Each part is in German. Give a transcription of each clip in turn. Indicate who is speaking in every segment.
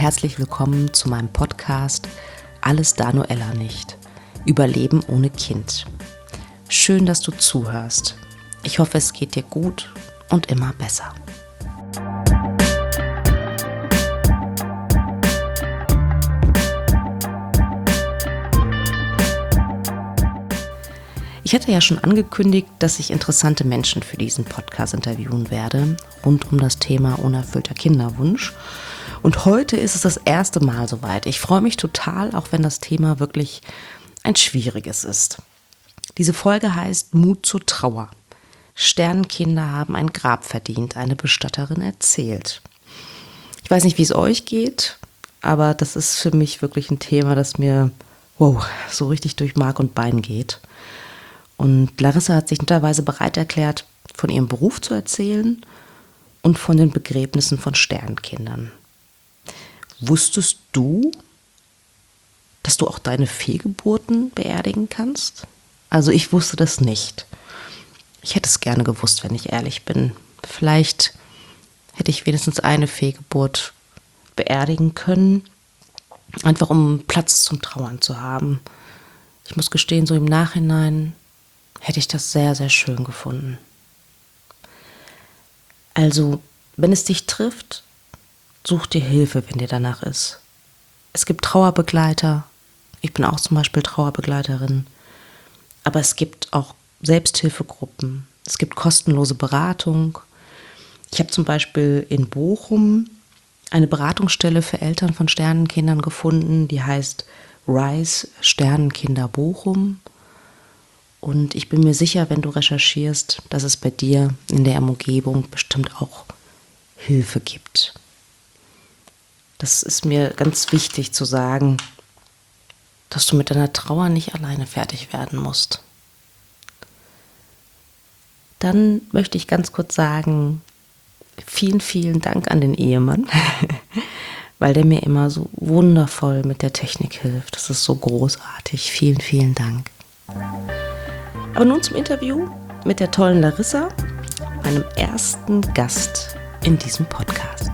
Speaker 1: herzlich willkommen zu meinem Podcast Alles da Noella nicht. Überleben ohne Kind. Schön, dass du zuhörst. Ich hoffe, es geht dir gut und immer besser. Ich hatte ja schon angekündigt, dass ich interessante Menschen für diesen Podcast interviewen werde, rund um das Thema unerfüllter Kinderwunsch. Und heute ist es das erste Mal soweit. Ich freue mich total, auch wenn das Thema wirklich ein schwieriges ist. Diese Folge heißt Mut zur Trauer. Sternenkinder haben ein Grab verdient, eine Bestatterin erzählt. Ich weiß nicht, wie es euch geht, aber das ist für mich wirklich ein Thema, das mir so richtig durch Mark und Bein geht. Und Larissa hat sich netterweise bereit erklärt, von ihrem Beruf zu erzählen und von den Begräbnissen von Sternenkindern. Wusstest du, dass du auch deine Fehlgeburten beerdigen kannst? Also ich wusste das nicht. Ich hätte es gerne gewusst, wenn ich ehrlich bin. Vielleicht hätte ich wenigstens eine Fehlgeburt beerdigen können, einfach um Platz zum Trauern zu haben. Ich muss gestehen, so im Nachhinein hätte ich das sehr, sehr schön gefunden. Also, wenn es dich trifft, such dir Hilfe, wenn dir danach ist. Es gibt Trauerbegleiter. Ich bin auch zum Beispiel Trauerbegleiterin. Aber es gibt auch Selbsthilfegruppen. Es gibt kostenlose Beratung. Ich habe zum Beispiel in Bochum eine Beratungsstelle für Eltern von Sternenkindern gefunden, die heißt RISE Sternenkinder Bochum. Und ich bin mir sicher, wenn du recherchierst, dass es bei dir in der Umgebung bestimmt auch Hilfe gibt. Das ist mir ganz wichtig zu sagen, dass du mit deiner Trauer nicht alleine fertig werden musst. Dann möchte ich ganz kurz sagen, vielen, vielen Dank an den Ehemann, weil der mir immer so wundervoll mit der Technik hilft. Das ist so großartig. Vielen, vielen Dank. Aber nun zum Interview mit der tollen Larissa, meinem ersten Gast in diesem Podcast.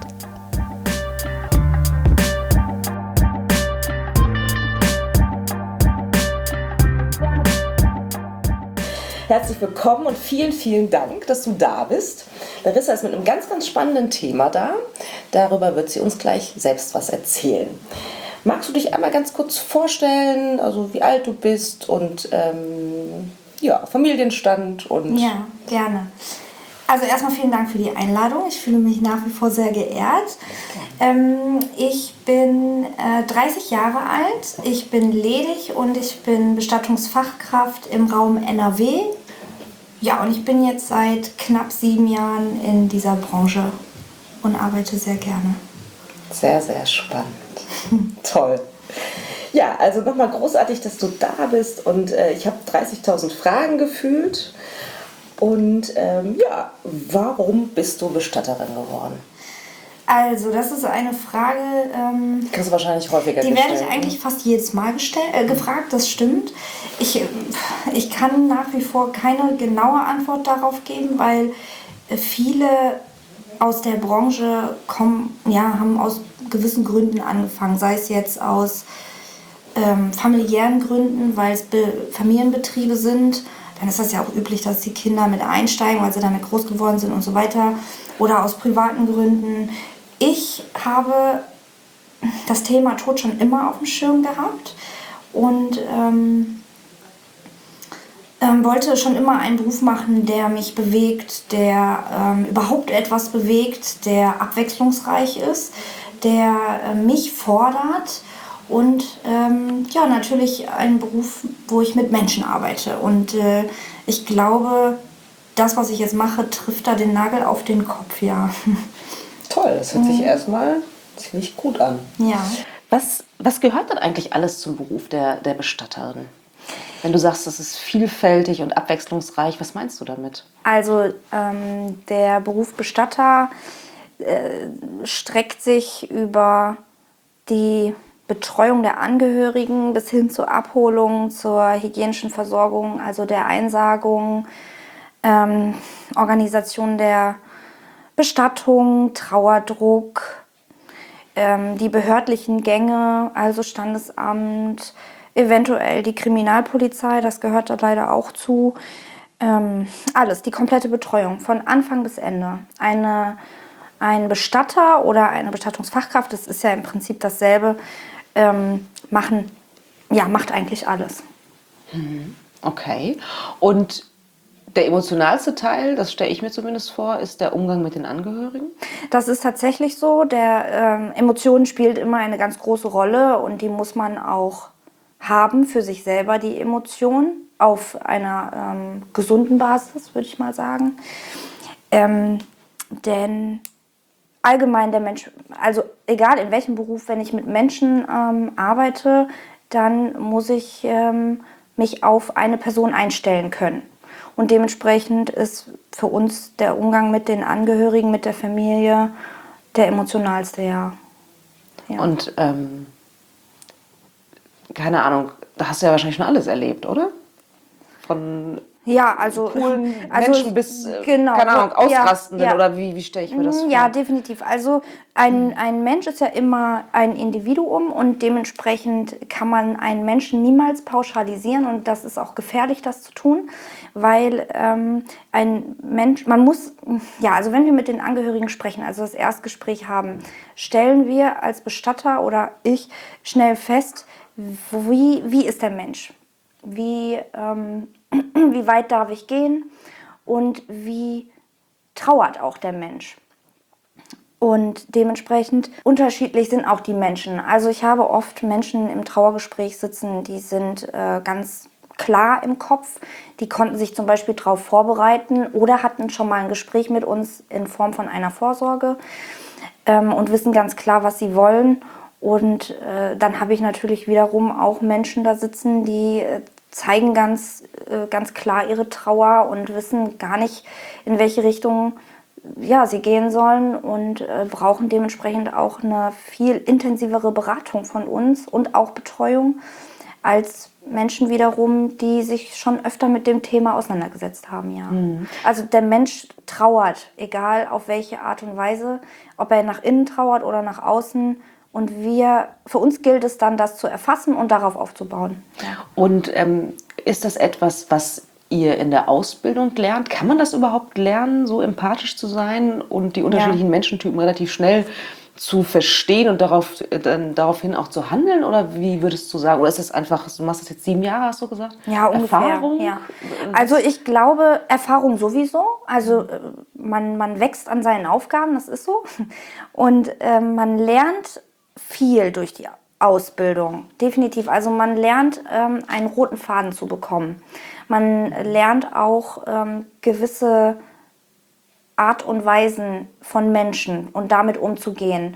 Speaker 1: Herzlich willkommen und vielen, vielen Dank, dass du da bist. Larissa ist mit einem ganz, ganz spannenden Thema da. Darüber wird sie uns gleich selbst was erzählen. Magst du dich einmal ganz kurz vorstellen, also wie alt du bist und Familienstand und...
Speaker 2: Ja, gerne. Also erstmal vielen Dank für die Einladung. Ich fühle mich nach wie vor sehr geehrt. Ich bin 30 Jahre alt, ich bin ledig und ich bin Bestattungsfachkraft im Raum NRW. Ja, und ich bin jetzt seit knapp 7 Jahren in dieser Branche und arbeite sehr gerne.
Speaker 1: Sehr, sehr spannend. Toll. Ja, also nochmal großartig, dass du da bist und ich habe 30.000 Fragen gefühlt. Und warum bist du Bestatterin geworden?
Speaker 2: Also, das ist eine Frage,
Speaker 1: Kriegst du wahrscheinlich häufiger
Speaker 2: die
Speaker 1: gestellt.
Speaker 2: werde ich eigentlich fast jedes Mal gefragt, das stimmt. Ich kann nach wie vor keine genaue Antwort darauf geben, weil viele aus der Branche haben aus gewissen Gründen angefangen, sei es jetzt aus familiären Gründen, weil es Familienbetriebe sind. Dann ist das ja auch üblich, dass die Kinder mit einsteigen, weil sie damit groß geworden sind und so weiter. Oder aus privaten Gründen. Ich habe das Thema Tod schon immer auf dem Schirm gehabt und wollte schon immer einen Beruf machen, der mich bewegt, der überhaupt etwas bewegt, der abwechslungsreich ist, der mich fordert. Und natürlich einen Beruf, wo ich mit Menschen arbeite. Und ich glaube, das, was ich jetzt mache, trifft da den Nagel auf den Kopf, ja.
Speaker 1: Toll, das hört sich erstmal ziemlich gut an.
Speaker 2: Ja.
Speaker 1: Was gehört denn eigentlich alles zum Beruf der Bestatterin? Wenn du sagst, das ist vielfältig und abwechslungsreich, was meinst du damit?
Speaker 2: Also der Beruf Bestatter streckt sich über die Betreuung der Angehörigen bis hin zur Abholung, zur hygienischen Versorgung, also der Einsargung, Organisation der Bestattung, Trauerdruck, die behördlichen Gänge, also Standesamt, eventuell die Kriminalpolizei, das gehört da leider auch zu. Alles, die komplette Betreuung von Anfang bis Ende. Ein Bestatter oder eine Bestattungsfachkraft, das ist ja im Prinzip dasselbe, macht eigentlich alles.
Speaker 1: Okay. Und der emotionalste Teil, das stelle ich mir zumindest vor, ist der Umgang mit den Angehörigen?
Speaker 2: Das ist tatsächlich so. Emotionen spielt immer eine ganz große Rolle und die muss man auch haben für sich selber, die Emotion, auf einer gesunden Basis, würde ich mal sagen. Denn allgemein der Mensch, also egal in welchem Beruf, wenn ich mit Menschen arbeite, dann muss ich mich auf eine Person einstellen können. Und dementsprechend ist für uns der Umgang mit den Angehörigen, mit der Familie der emotionalste, ja.
Speaker 1: Und keine Ahnung, da hast du ja wahrscheinlich schon alles erlebt, oder? Von coolen Menschen bis,
Speaker 2: genau,
Speaker 1: keine Ahnung, Ausrastenden
Speaker 2: ja.
Speaker 1: oder wie stelle ich mir das vor?
Speaker 2: Ja, definitiv. Also ein Mensch ist ja immer ein Individuum und dementsprechend kann man einen Menschen niemals pauschalisieren und das ist auch gefährlich, das zu tun, weil ein Mensch, also wenn wir mit den Angehörigen sprechen, also das Erstgespräch haben, stellen wir als Bestatter oder ich schnell fest, wie ist der Mensch? Wie weit darf ich gehen und wie trauert auch der Mensch. Und dementsprechend unterschiedlich sind auch die Menschen. Also ich habe oft Menschen im Trauergespräch sitzen, die sind ganz klar im Kopf. Die konnten sich zum Beispiel darauf vorbereiten oder hatten schon mal ein Gespräch mit uns in Form von einer Vorsorge und wissen ganz klar, was sie wollen. Und dann habe ich natürlich wiederum auch Menschen da sitzen, die zeigen ganz klar ihre Trauer und wissen gar nicht, in welche Richtung sie gehen sollen und brauchen dementsprechend auch eine viel intensivere Beratung von uns und auch Betreuung als Menschen wiederum, die sich schon öfter mit dem Thema auseinandergesetzt haben. Ja. Also der Mensch trauert, egal auf welche Art und Weise, ob er nach innen trauert oder nach außen. Und für uns gilt es dann, das zu erfassen und darauf aufzubauen. Ja.
Speaker 1: Und ist das etwas, was ihr in der Ausbildung lernt? Kann man das überhaupt lernen, so empathisch zu sein und die unterschiedlichen Menschentypen relativ schnell zu verstehen und daraufhin auch zu handeln? Oder wie würdest du sagen? Oder ist das einfach, du machst das jetzt 7 Jahre, hast du gesagt?
Speaker 2: Ja, ungefähr.
Speaker 1: Erfahrung?
Speaker 2: Ja. Also ich glaube, Erfahrung sowieso. Also man wächst an seinen Aufgaben, das ist so. Und man lernt viel durch die Ausbildung, definitiv. Also man lernt, einen roten Faden zu bekommen. Man lernt auch gewisse Art und Weisen von Menschen und damit umzugehen.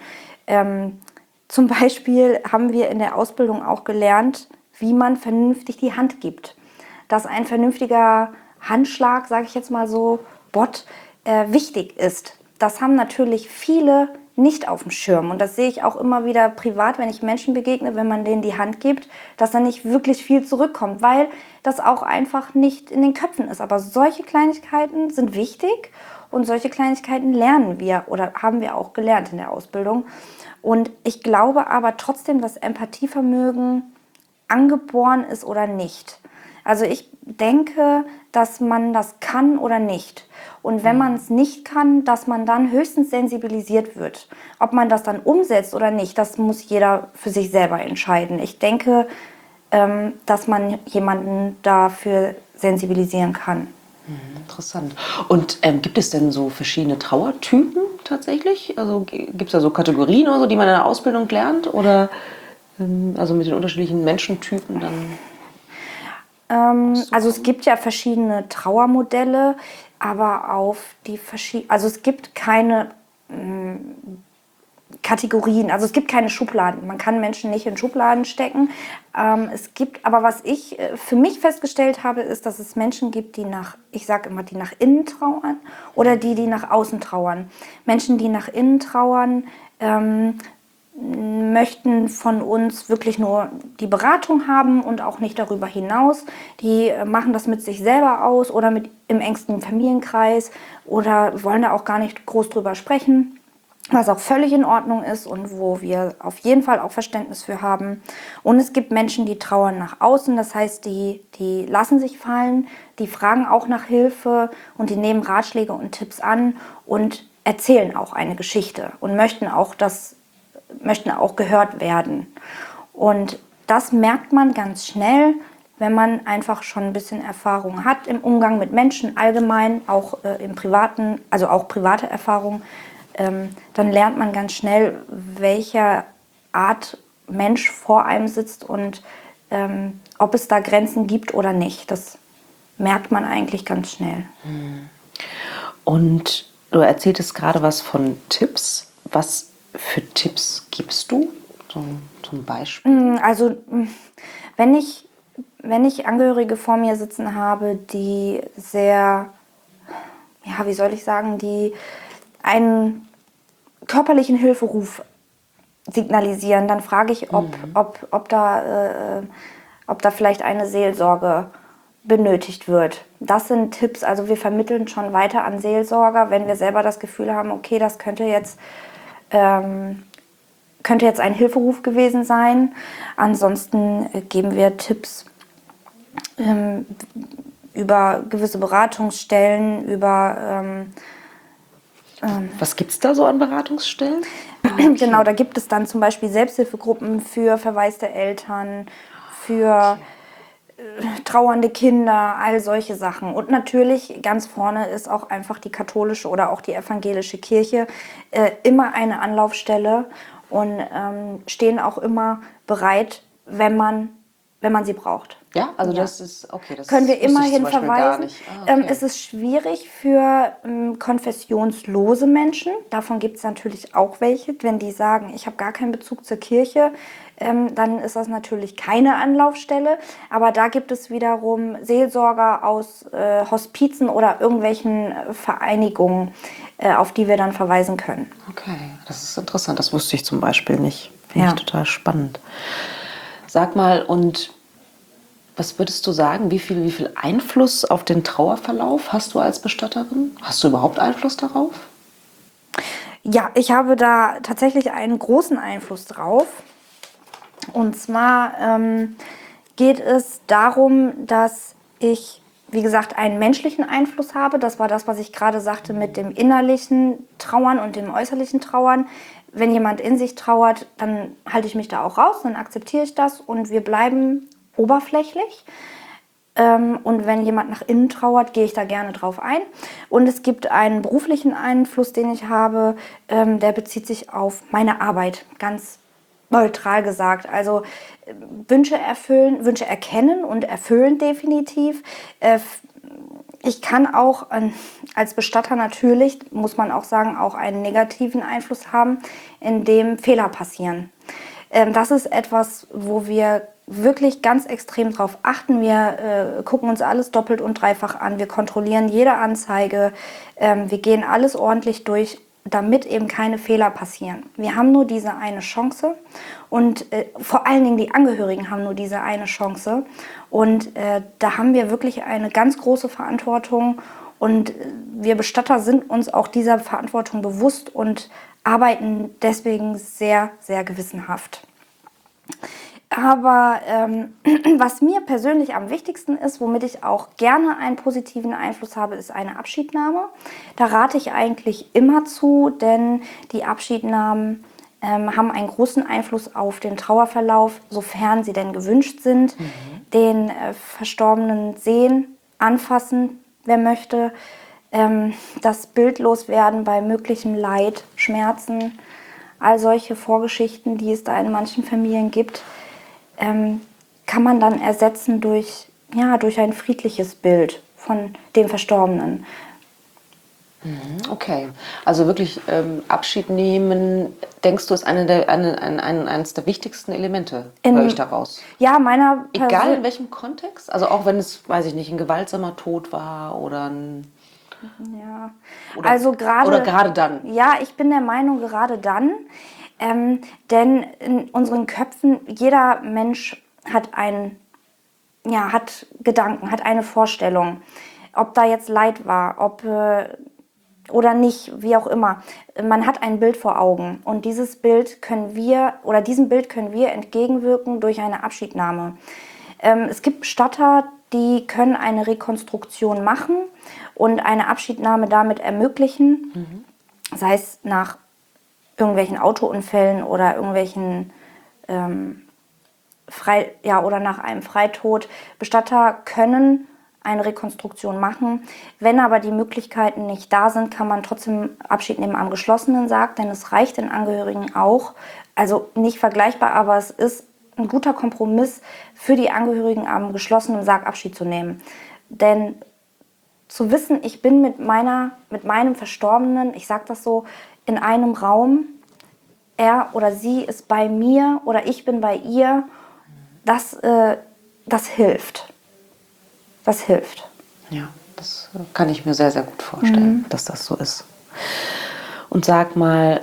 Speaker 2: Zum Beispiel haben wir in der Ausbildung auch gelernt, wie man vernünftig die Hand gibt. Dass ein vernünftiger Handschlag, sage ich jetzt mal so, wichtig ist. Das haben natürlich viele nicht auf dem Schirm. Und das sehe ich auch immer wieder privat, wenn ich Menschen begegne, wenn man denen die Hand gibt, dass da nicht wirklich viel zurückkommt, weil das auch einfach nicht in den Köpfen ist. Aber solche Kleinigkeiten sind wichtig und solche Kleinigkeiten lernen wir oder haben wir auch gelernt in der Ausbildung. Und ich glaube aber trotzdem, dass Empathievermögen angeboren ist oder nicht. Also ich denke, dass man das kann oder nicht. Und wenn man es nicht kann, dass man dann höchstens sensibilisiert wird. Ob man das dann umsetzt oder nicht, das muss jeder für sich selber entscheiden. Ich denke, dass man jemanden dafür sensibilisieren kann.
Speaker 1: Interessant. Und gibt es denn so verschiedene Trauertypen tatsächlich? Also gibt es da so Kategorien oder so, die man in der Ausbildung lernt? Oder also mit den unterschiedlichen Menschentypen dann?
Speaker 2: Also es gibt ja verschiedene Trauermodelle, aber also es gibt keine Kategorien, also es gibt keine Schubladen. Man kann Menschen nicht in Schubladen stecken. Aber was ich für mich festgestellt habe, ist, dass es Menschen gibt, die nach innen trauern oder die nach außen trauern. Menschen, die nach innen trauern, möchten von uns wirklich nur die Beratung haben und auch nicht darüber hinaus. Die machen das mit sich selber aus oder im engsten Familienkreis oder wollen da auch gar nicht groß drüber sprechen. was auch völlig in Ordnung ist und wo wir auf jeden Fall auch Verständnis für haben. Und es gibt Menschen, die trauern nach außen, das heißt, die lassen sich fallen, die fragen auch nach Hilfe und die nehmen Ratschläge und Tipps an und erzählen auch eine Geschichte und möchten auch gehört werden. Und das merkt man ganz schnell, wenn man einfach schon ein bisschen Erfahrung hat im Umgang mit Menschen allgemein, auch im Privaten, also auch private Erfahrung. Dann lernt man ganz schnell, welcher Art Mensch vor einem sitzt und ob es da Grenzen gibt oder nicht. Das merkt man eigentlich ganz schnell.
Speaker 1: Und du erzähltest gerade was von Tipps. Was für Tipps gibst du zum Beispiel?
Speaker 2: Also wenn ich Angehörige vor mir sitzen habe, die sehr, ja, wie soll ich sagen, die einen körperlichen Hilferuf signalisieren, dann frage ich, ob da vielleicht eine Seelsorge benötigt wird. Das sind Tipps, also wir vermitteln schon weiter an Seelsorger, wenn wir selber das Gefühl haben, okay, das könnte jetzt ein Hilferuf gewesen sein. Ansonsten geben wir Tipps über gewisse Beratungsstellen, über
Speaker 1: Was gibt es da so an Beratungsstellen?
Speaker 2: Genau, da gibt es dann zum Beispiel Selbsthilfegruppen für verwaiste Eltern, für trauernde Kinder, all solche Sachen. Und natürlich ganz vorne ist auch einfach die katholische oder auch die evangelische Kirche immer eine Anlaufstelle und stehen auch immer bereit, wenn man sie braucht.
Speaker 1: Ja, also das ist okay. Das
Speaker 2: Können wir
Speaker 1: wusste ich
Speaker 2: immerhin
Speaker 1: zum Beispiel gar
Speaker 2: verweisen.
Speaker 1: nicht. Okay.
Speaker 2: Es ist schwierig für konfessionslose Menschen. Davon gibt es natürlich auch welche. Wenn die sagen, ich habe gar keinen Bezug zur Kirche, dann ist das natürlich keine Anlaufstelle. Aber da gibt es wiederum Seelsorger aus Hospizen oder irgendwelchen Vereinigungen, auf die wir dann verweisen können.
Speaker 1: Okay, das ist interessant. Das wusste ich zum Beispiel nicht. Finde ich total spannend. Sag mal, und was würdest du sagen, wie viel Einfluss auf den Trauerverlauf hast du als Bestatterin? Hast du überhaupt Einfluss darauf?
Speaker 2: Ja, ich habe da tatsächlich einen großen Einfluss drauf. Und zwar geht es darum, dass ich, wie gesagt, einen menschlichen Einfluss habe. Das war das, was ich gerade sagte mit dem innerlichen Trauern und dem äußerlichen Trauern. Wenn jemand in sich trauert, dann halte ich mich da auch raus, dann akzeptiere ich das und wir bleiben oberflächlich. Und wenn jemand nach innen trauert, gehe ich da gerne drauf ein. Und es gibt einen beruflichen Einfluss, den ich habe, der bezieht sich auf meine Arbeit, ganz neutral gesagt. Also Wünsche erfüllen, Wünsche erkennen und erfüllen definitiv. Ich kann auch als Bestatter natürlich, muss man auch sagen, auch einen negativen Einfluss haben, indem Fehler passieren. Das ist etwas, wo wir wirklich ganz extrem drauf achten. Wir gucken uns alles doppelt und dreifach an. Wir kontrollieren jede Anzeige. Wir gehen alles ordentlich durch, damit eben keine Fehler passieren. Wir haben nur diese eine Chance und vor allen Dingen die Angehörigen haben nur diese eine Chance. Und da haben wir wirklich eine ganz große Verantwortung und wir Bestatter sind uns auch dieser Verantwortung bewusst und arbeiten deswegen sehr, sehr gewissenhaft. Aber was mir persönlich am wichtigsten ist, womit ich auch gerne einen positiven Einfluss habe, ist eine Abschiednahme. Da rate ich eigentlich immer zu, denn die Abschiednahmen haben einen großen Einfluss auf den Trauerverlauf, sofern sie denn gewünscht sind. Den Verstorbenen sehen, anfassen, wer möchte. Das Bildloswerden bei möglichem Leid, Schmerzen, all solche Vorgeschichten, die es da in manchen Familien gibt, kann man dann ersetzen durch ein friedliches Bild von dem Verstorbenen.
Speaker 1: Okay, also wirklich Abschied nehmen, denkst du, ist eines der wichtigsten Elemente, höre ich daraus.
Speaker 2: Ja, meiner
Speaker 1: Egal in welchem Kontext? Also auch wenn es, weiß ich nicht, ein gewaltsamer Tod war oder ein...
Speaker 2: Ja,
Speaker 1: Oder,
Speaker 2: also gerade...
Speaker 1: Oder gerade dann?
Speaker 2: Ja, ich bin der Meinung, gerade dann. Denn in unseren Köpfen, jeder Mensch hat hat Gedanken, hat eine Vorstellung. Ob da jetzt Leid war, oder nicht, wie auch immer. Man hat ein Bild vor Augen und diesem Bild können wir entgegenwirken durch eine Abschiednahme. Es gibt Bestatter, die können eine Rekonstruktion machen und eine Abschiednahme damit ermöglichen, sei es nach irgendwelchen Autounfällen oder irgendwelchen oder nach einem Freitod. Bestatter können eine Rekonstruktion machen. Wenn aber die Möglichkeiten nicht da sind, kann man trotzdem Abschied nehmen am geschlossenen Sarg, denn es reicht den Angehörigen auch. Also nicht vergleichbar, aber es ist ein guter Kompromiss für die Angehörigen, am geschlossenen Sarg Abschied zu nehmen. Denn zu wissen, ich bin mit meinem Verstorbenen, ich sage das so, in einem Raum, er oder sie ist bei mir oder ich bin bei ihr, das hilft. Das hilft.
Speaker 1: Ja, das kann ich mir sehr, sehr gut vorstellen, dass das so ist. Und sag mal,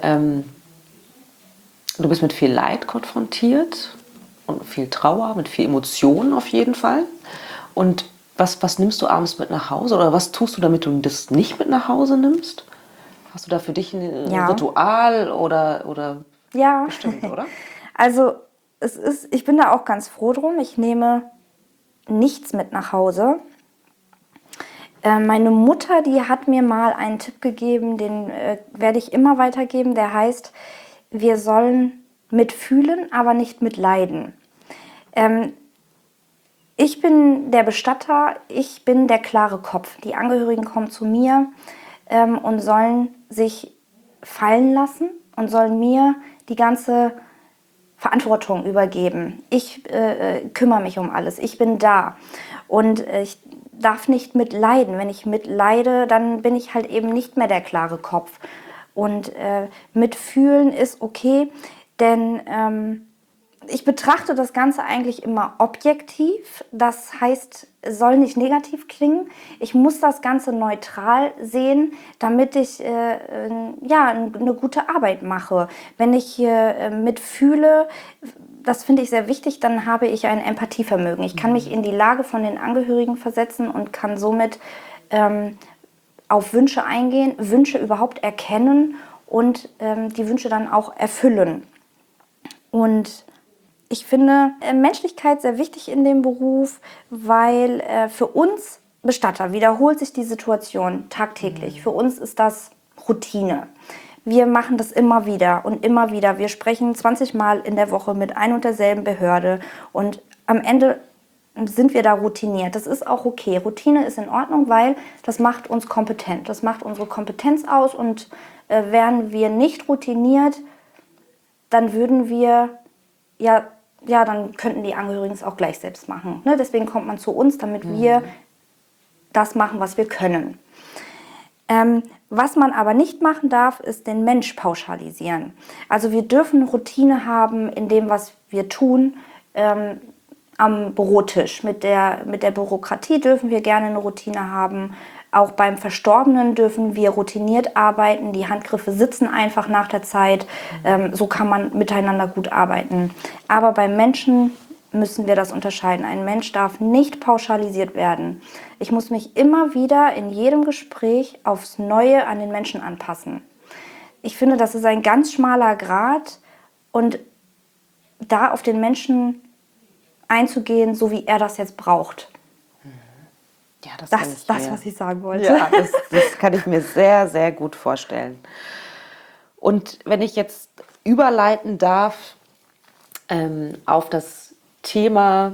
Speaker 1: du bist mit viel Leid konfrontiert und viel Trauer, mit viel Emotionen auf jeden Fall. Und was nimmst du abends mit nach Hause oder was tust du, damit du das nicht mit nach Hause nimmst? Hast du da für dich ein Ritual oder bestimmt, oder?
Speaker 2: Also ich bin da auch ganz froh drum. Ich nehme nichts mit nach Hause. Meine Mutter, die hat mir mal einen Tipp gegeben, den werde ich immer weitergeben. Der heißt, wir sollen mitfühlen, aber nicht mitleiden. Ich bin der Bestatter, ich bin der klare Kopf. Die Angehörigen kommen zu mir und sollen sich fallen lassen und sollen mir die ganze Verantwortung übergeben. Ich kümmere mich um alles, ich bin da und ich darf nicht mitleiden. Wenn ich mitleide, dann bin ich halt eben nicht mehr der klare Kopf. Und mitfühlen ist okay, denn ich betrachte das Ganze eigentlich immer objektiv. Das heißt, es soll nicht negativ klingen. Ich muss das Ganze neutral sehen, damit ich eine gute Arbeit mache. Wenn ich mitfühle, das finde ich sehr wichtig, dann habe ich ein Empathievermögen. Ich kann mich in die Lage von den Angehörigen versetzen und kann somit auf Wünsche eingehen, Wünsche überhaupt erkennen und die Wünsche dann auch erfüllen. Und ich finde Menschlichkeit sehr wichtig in dem Beruf, weil für uns Bestatter wiederholt sich die Situation tagtäglich. Für uns ist das Routine. Wir machen das immer wieder und immer wieder. Wir sprechen 20 Mal in der Woche mit ein und derselben Behörde und am Ende sind wir da routiniert. Das ist auch okay. Routine ist in Ordnung, weil das macht uns kompetent. Das macht unsere Kompetenz aus und wären wir nicht routiniert, dann würden wir dann könnten die Angehörigen es auch gleich selbst machen. Ne? Deswegen kommt man zu uns, damit wir das machen, was wir können. Was man aber nicht machen darf, ist den Mensch pauschalisieren. Also wir dürfen Routine haben in dem, was wir tun, am Bürotisch. Mit der Bürokratie dürfen wir gerne eine Routine haben. Auch beim Verstorbenen dürfen wir routiniert arbeiten. Die Handgriffe sitzen einfach nach der Zeit. So kann man miteinander gut arbeiten. Aber beim Menschen müssen wir das unterscheiden. Ein Mensch darf nicht pauschalisiert werden. Ich muss mich immer wieder in jedem Gespräch aufs Neue an den Menschen anpassen. Ich finde, das ist ein ganz schmaler Grat und da auf den Menschen einzugehen, so wie er das jetzt braucht.
Speaker 1: Ja,
Speaker 2: das ist das, was ich sagen wollte.
Speaker 1: Ja, das kann ich mir sehr, sehr gut vorstellen. Und wenn ich jetzt überleiten darf auf das Thema,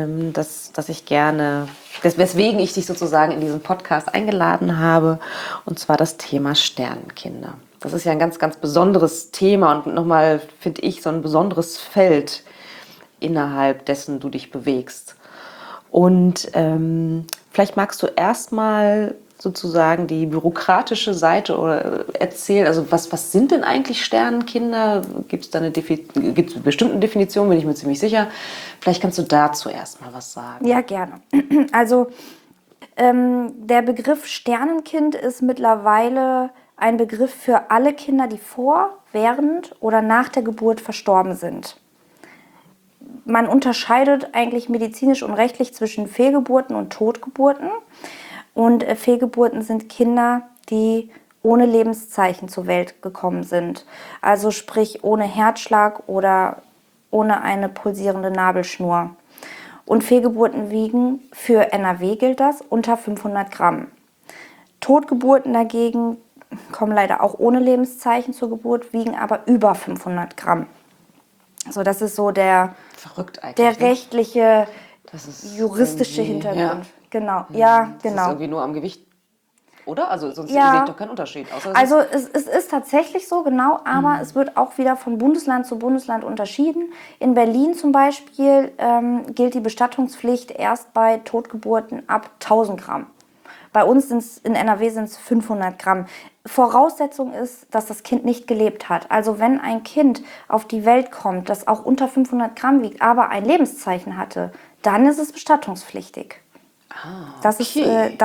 Speaker 1: weswegen ich dich sozusagen in diesen Podcast eingeladen habe, und zwar das Thema Sternenkinder. Das ist ja ein ganz, ganz besonderes Thema und nochmal, finde ich, so ein besonderes Feld, innerhalb dessen du dich bewegst. Und vielleicht magst du erstmal sozusagen die bürokratische Seite erzählen. Also was sind denn eigentlich Sternenkinder? Gibt es da eine bestimmte Definition, bin ich mir ziemlich sicher. Vielleicht kannst du dazu erstmal was sagen.
Speaker 2: Ja, gerne. Also der Begriff Sternenkind ist mittlerweile ein Begriff für alle Kinder, die vor, während oder nach der Geburt verstorben sind. Man unterscheidet eigentlich medizinisch und rechtlich zwischen Fehlgeburten und Totgeburten. Und Fehlgeburten sind Kinder, die ohne Lebenszeichen zur Welt gekommen sind. Also sprich ohne Herzschlag oder ohne eine pulsierende Nabelschnur. Und Fehlgeburten wiegen, für NRW gilt das, unter 500 Gramm. Totgeburten dagegen kommen leider auch ohne Lebenszeichen zur Geburt, wiegen aber über 500 Gramm. So, das ist so der rechtliche, juristische Hintergrund.
Speaker 1: Ja.
Speaker 2: Genau, ja,
Speaker 1: Das
Speaker 2: genau.
Speaker 1: ist irgendwie nur am Gewicht, oder? Also sonst
Speaker 2: Ja.
Speaker 1: liegt doch kein Unterschied.
Speaker 2: Also es ist tatsächlich so, genau, aber es wird auch wieder von Bundesland zu Bundesland unterschieden. In Berlin zum Beispiel gilt die Bestattungspflicht erst bei Totgeburten ab 1000 Gramm. Bei uns in NRW sind es 500 Gramm. Voraussetzung ist, dass das Kind nicht gelebt hat. Also wenn ein Kind auf die Welt kommt, das auch unter 500 Gramm wiegt, aber ein Lebenszeichen hatte, dann ist es bestattungspflichtig. Das ist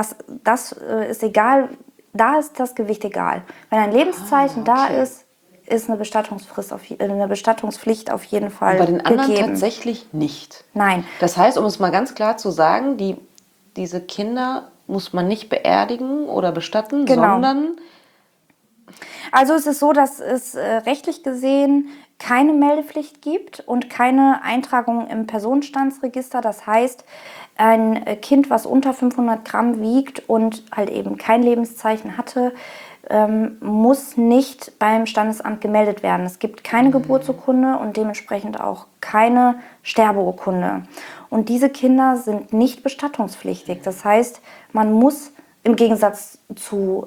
Speaker 2: egal, da ist das Gewicht egal. Wenn ein Lebenszeichen da ist, ist eine Bestattungspflicht auf jeden Fall
Speaker 1: bei den anderen
Speaker 2: gegeben.
Speaker 1: tatsächlich nicht.
Speaker 2: Nein.
Speaker 1: Das heißt, um es mal ganz klar zu sagen, diese Kinder muss man nicht beerdigen oder bestatten,
Speaker 2: Genau.
Speaker 1: sondern...
Speaker 2: Also es ist so, dass es rechtlich gesehen keine Meldepflicht gibt und keine Eintragung im Personenstandsregister. Das heißt, ein Kind, was unter 500 Gramm wiegt und halt eben kein Lebenszeichen hatte, muss nicht beim Standesamt gemeldet werden. Es gibt keine Geburtsurkunde und dementsprechend auch keine Sterbeurkunde. Und diese Kinder sind nicht bestattungspflichtig. Das heißt, man muss im Gegensatz zu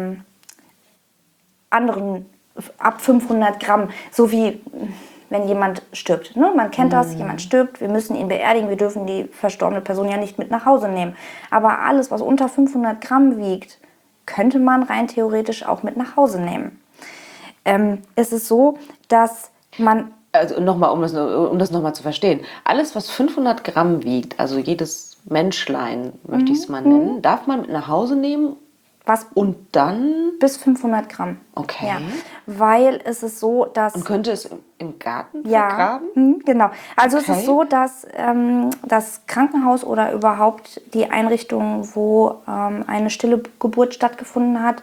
Speaker 2: anderen ab 500 Gramm, so wie wenn jemand stirbt. Ne? Man kennt das, jemand stirbt, wir müssen ihn beerdigen, wir dürfen die verstorbene Person ja nicht mit nach Hause nehmen. Aber alles, was unter 500 Gramm wiegt, könnte man rein theoretisch auch mit nach Hause nehmen. Es ist so, dass man...
Speaker 1: Also nochmal, um das nochmal zu verstehen. Alles, was 500 Gramm wiegt, also jedes Menschlein, möchte ich es mal nennen, darf man mit nach Hause nehmen.
Speaker 2: Was
Speaker 1: Und dann?
Speaker 2: Bis 500 Gramm.
Speaker 1: Okay.
Speaker 2: Ja, weil es ist so, dass...
Speaker 1: Und könnte es im Garten
Speaker 2: Ja,
Speaker 1: vergraben?
Speaker 2: genau. Also es
Speaker 1: Okay.
Speaker 2: ist so, dass das Krankenhaus oder überhaupt die Einrichtung, wo eine stille Geburt stattgefunden hat,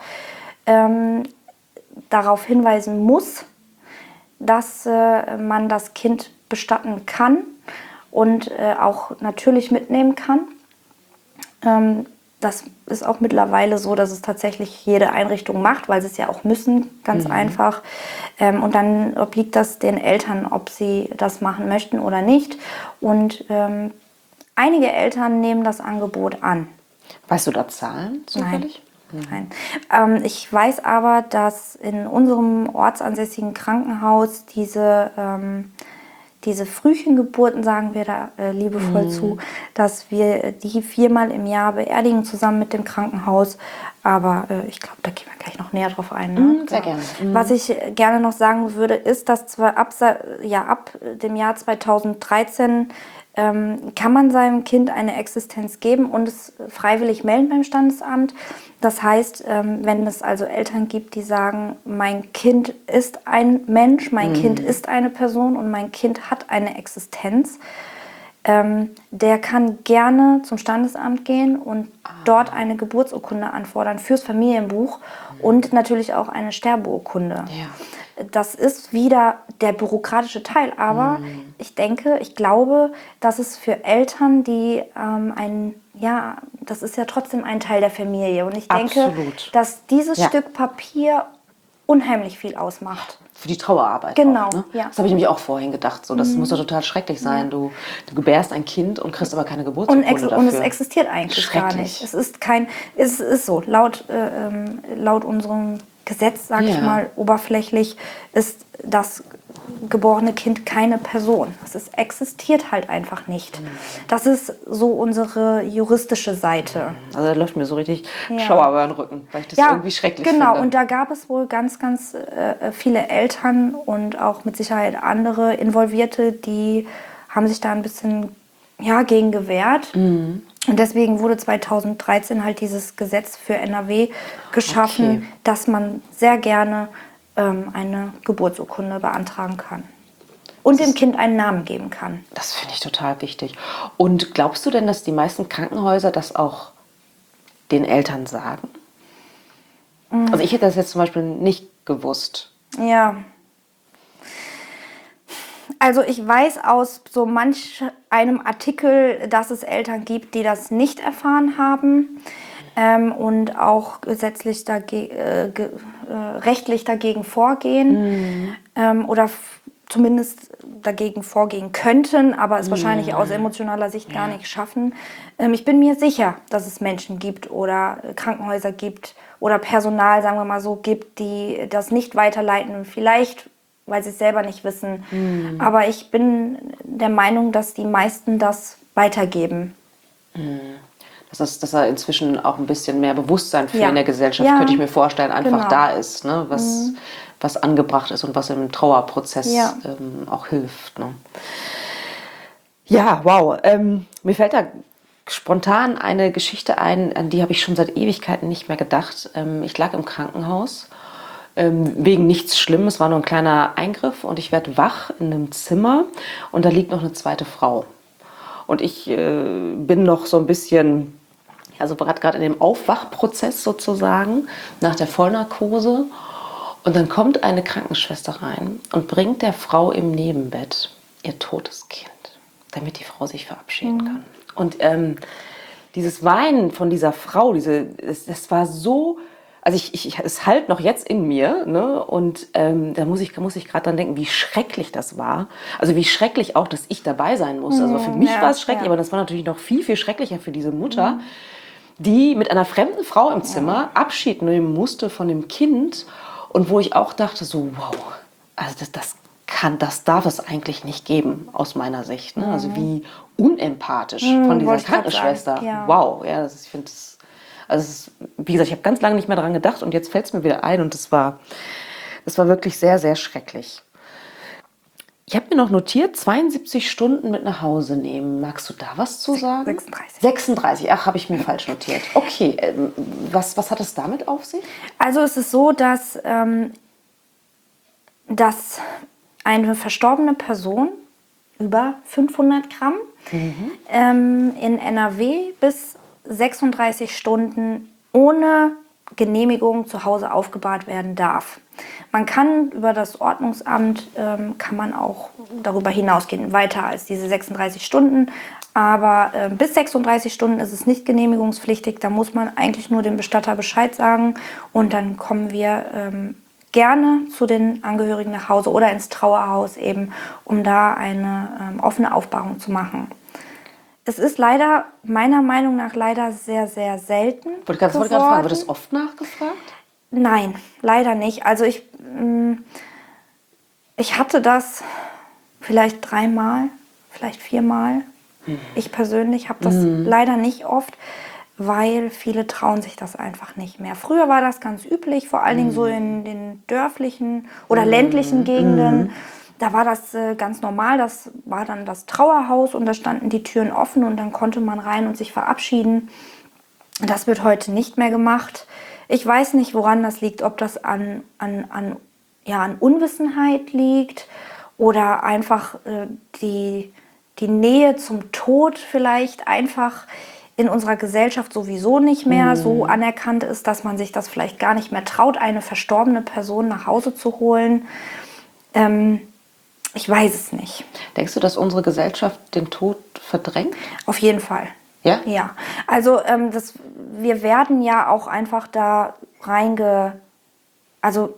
Speaker 2: darauf hinweisen muss, dass man das Kind bestatten kann und auch natürlich mitnehmen kann. Das ist auch mittlerweile so, dass es tatsächlich jede Einrichtung macht, weil sie es ja auch müssen, ganz einfach. Und dann obliegt das den Eltern, ob sie das machen möchten oder nicht. Und einige Eltern nehmen das Angebot an.
Speaker 1: Weißt du da Zahlen zufällig?
Speaker 2: Nein. Ich weiß aber, dass in unserem ortsansässigen Krankenhaus diese Frühchengeburten, sagen wir da liebevoll zu, dass wir die 4-mal im Jahr beerdigen, zusammen mit dem Krankenhaus. Aber ich glaube, da gehen wir gleich noch näher drauf ein. Ne?
Speaker 1: Sehr gerne.
Speaker 2: Was ich gerne noch sagen würde, ist, dass zwar ab dem Jahr 2013 kann man seinem Kind eine Existenz geben und es freiwillig melden beim Standesamt. Das heißt, wenn es also Eltern gibt, die sagen, mein Kind ist ein Mensch, mein Kind ist eine Person und mein Kind hat eine Existenz, der kann gerne zum Standesamt gehen und dort eine Geburtsurkunde anfordern fürs Familienbuch und natürlich auch eine Sterbeurkunde.
Speaker 1: Ja.
Speaker 2: Das ist wieder der bürokratische Teil, aber ich glaube, dass es für Eltern, die das ist ja trotzdem ein Teil der Familie. Und ich denke,
Speaker 1: Absolut.
Speaker 2: dass dieses Stück Papier unheimlich viel ausmacht.
Speaker 1: Für die Trauerarbeit.
Speaker 2: Genau,
Speaker 1: auch, ne?
Speaker 2: ja.
Speaker 1: Das habe ich nämlich auch vorhin gedacht. So, das muss doch total schrecklich sein. Du gebärst ein Kind und kriegst aber keine Geburtsurkunde dafür.
Speaker 2: Und es existiert eigentlich gar nicht. Es ist so, laut unserem Gesetz, sage ich mal, oberflächlich, ist das geborene Kind keine Person. Es existiert halt einfach nicht. Das ist so unsere juristische Seite.
Speaker 1: Also da läuft mir so richtig Schauer über den Rücken, weil ich das irgendwie schrecklich finde.
Speaker 2: Genau, und da gab es wohl ganz, ganz viele Eltern und auch mit Sicherheit andere Involvierte, die haben sich da ein bisschen gegen gewehrt. Und deswegen wurde 2013 halt dieses Gesetz für NRW geschaffen, dass man sehr gerne eine Geburtsurkunde beantragen kann. Und dem Kind einen Namen geben kann.
Speaker 1: Das finde ich total wichtig. Und glaubst du denn, dass die meisten Krankenhäuser das auch den Eltern sagen? Also ich hätte das jetzt zum Beispiel nicht gewusst.
Speaker 2: Ja. Also ich weiß aus so manch einem Artikel, dass es Eltern gibt, die das nicht erfahren haben und auch gesetzlich rechtlich dagegen vorgehen oder zumindest dagegen vorgehen könnten, aber es wahrscheinlich aus emotionaler Sicht gar nicht schaffen. Ich bin mir sicher, dass es Menschen gibt oder Krankenhäuser gibt oder Personal, sagen wir mal so, gibt, die das nicht weiterleiten. Vielleicht weil sie es selber nicht wissen. Aber ich bin der Meinung, dass die meisten das weitergeben.
Speaker 1: Dass da inzwischen auch ein bisschen mehr Bewusstsein für in der Gesellschaft,
Speaker 2: Ja,
Speaker 1: könnte ich mir vorstellen, einfach
Speaker 2: genau.
Speaker 1: da ist, ne? Was angebracht ist und was im Trauerprozess auch hilft. Ne? Ja, wow. Mir fällt da spontan eine Geschichte ein, an die habe ich schon seit Ewigkeiten nicht mehr gedacht. Ich lag im Krankenhaus. Wegen nichts Schlimmes, war nur ein kleiner Eingriff und ich werde wach in einem Zimmer und da liegt noch eine zweite Frau. Und ich bin noch so ein bisschen, also gerade in dem Aufwachprozess sozusagen, nach der Vollnarkose. Und dann kommt eine Krankenschwester rein und bringt der Frau im Nebenbett ihr totes Kind, damit die Frau sich verabschieden kann. Und dieses Weinen von dieser Frau, das war so... Also es halt noch jetzt in mir, ne? Und da muss ich gerade dran denken, wie schrecklich das war. Also wie schrecklich auch, dass ich dabei sein musste. Also für mich war es schrecklich, aber das war natürlich noch viel, viel schrecklicher für diese Mutter, die mit einer fremden Frau im Zimmer Abschied nehmen musste von dem Kind. Und wo ich auch dachte, so wow, also das darf es eigentlich nicht geben, aus meiner Sicht. Ne? Also wie unempathisch von dieser Krankenschwester.
Speaker 2: Ja.
Speaker 1: Wow, ja, ich finde es... Also wie gesagt, ich habe ganz lange nicht mehr daran gedacht und jetzt fällt es mir wieder ein und das war wirklich sehr, sehr schrecklich. Ich habe mir noch notiert, 72 Stunden mit nach Hause nehmen. Magst du da was zu sagen?
Speaker 2: 36.
Speaker 1: 36, ach, habe ich mir falsch notiert. Okay, was hat es damit auf sich?
Speaker 2: Also es ist so, dass eine verstorbene Person über 500 Gramm in NRW bis 36 Stunden ohne Genehmigung zu Hause aufgebahrt werden darf. Man kann über das Ordnungsamt, kann man auch darüber hinausgehen, weiter als diese 36 Stunden. Aber bis 36 Stunden ist es nicht genehmigungspflichtig. Da muss man eigentlich nur dem Bestatter Bescheid sagen. Und dann kommen wir gerne zu den Angehörigen nach Hause oder ins Trauerhaus eben, um da eine offene Aufbahrung zu machen. Es ist leider, meiner Meinung nach, sehr, sehr selten.
Speaker 1: Wollte gerade fragen, wird das oft nachgefragt?
Speaker 2: Nein, leider nicht. Also ich hatte das vielleicht 3-mal, vielleicht 4-mal. Ich persönlich habe das leider nicht oft, weil viele trauen sich das einfach nicht mehr. Früher war das ganz üblich, vor allen Dingen so in den dörflichen oder ländlichen Gegenden. Da war das ganz normal, das war dann das Trauerhaus und da standen die Türen offen und dann konnte man rein und sich verabschieden. Das wird heute nicht mehr gemacht. Ich weiß nicht, woran das liegt, ob das an Unwissenheit liegt oder einfach die Nähe zum Tod vielleicht einfach in unserer Gesellschaft sowieso nicht mehr so anerkannt ist, dass man sich das vielleicht gar nicht mehr traut, eine verstorbene Person nach Hause zu holen. Ich weiß es nicht.
Speaker 1: Denkst du, dass unsere Gesellschaft den Tod verdrängt?
Speaker 2: Auf jeden Fall.
Speaker 1: Ja?
Speaker 2: Ja. Also wir werden ja auch einfach da Also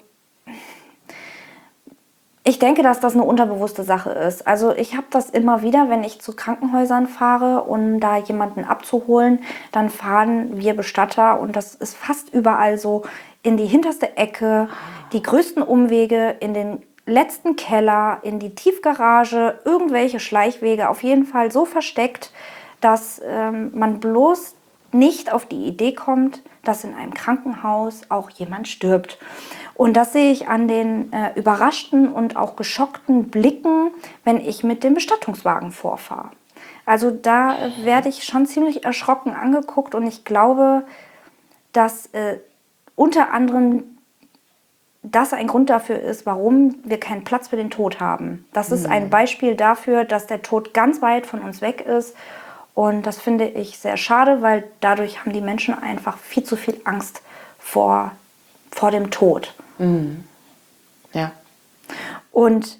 Speaker 2: ich denke, dass das eine unterbewusste Sache ist. Also ich habe das immer wieder, wenn ich zu Krankenhäusern fahre, um da jemanden abzuholen, dann fahren wir Bestatter und das ist fast überall so in die hinterste Ecke, die größten Umwege, in den letzten Keller, in die Tiefgarage, irgendwelche Schleichwege, auf jeden Fall so versteckt, dass man bloß nicht auf die Idee kommt, dass in einem Krankenhaus auch jemand stirbt. Und das sehe ich an den überraschten und auch geschockten Blicken, wenn ich mit dem Bestattungswagen vorfahre. Also da werde ich schon ziemlich erschrocken angeguckt und ich glaube, dass unter anderem das ein Grund dafür ist, warum wir keinen Platz für den Tod haben. Das ist ein Beispiel dafür, dass der Tod ganz weit von uns weg ist. Und das finde ich sehr schade, weil dadurch haben die Menschen einfach viel zu viel Angst vor vor dem Tod.
Speaker 1: Ja.
Speaker 2: Und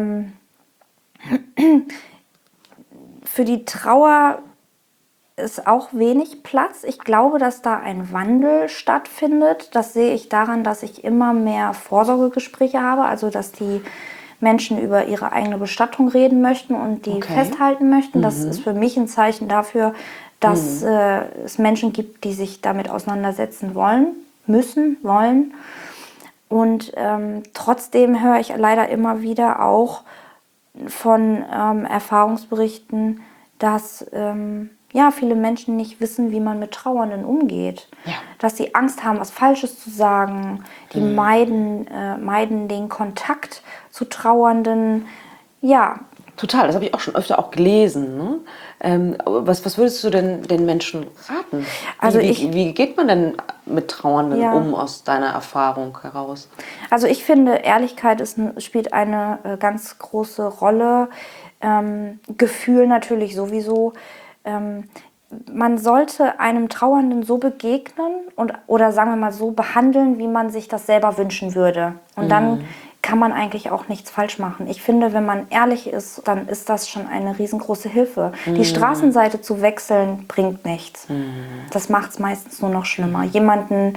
Speaker 2: für die Trauer ist auch wenig Platz. Ich glaube, dass da ein Wandel stattfindet. Das sehe ich daran, dass ich immer mehr Vorsorgegespräche habe, also dass die Menschen über ihre eigene Bestattung reden möchten und die festhalten möchten. Das ist für mich ein Zeichen dafür, dass es Menschen gibt, die sich damit auseinandersetzen wollen, wollen. Und trotzdem höre ich leider immer wieder auch von Erfahrungsberichten, dass viele Menschen nicht wissen, wie man mit Trauernden umgeht.
Speaker 1: Ja.
Speaker 2: Dass sie Angst haben, was Falsches zu sagen. Die meiden den Kontakt zu Trauernden. Ja.
Speaker 1: Total, das habe ich auch schon öfter auch gelesen. Ne? Was würdest du denn den Menschen raten?
Speaker 2: Also
Speaker 1: wie geht man denn mit Trauernden um aus deiner Erfahrung heraus?
Speaker 2: Also ich finde, Ehrlichkeit spielt eine ganz große Rolle. Gefühl natürlich sowieso. Man sollte einem Trauernden so begegnen oder sagen wir mal so behandeln, wie man sich das selber wünschen würde. Und dann kann man eigentlich auch nichts falsch machen. Ich finde, wenn man ehrlich ist, dann ist das schon eine riesengroße Hilfe. Die Straßenseite zu wechseln, bringt nichts. Das macht es meistens nur noch schlimmer. Jemanden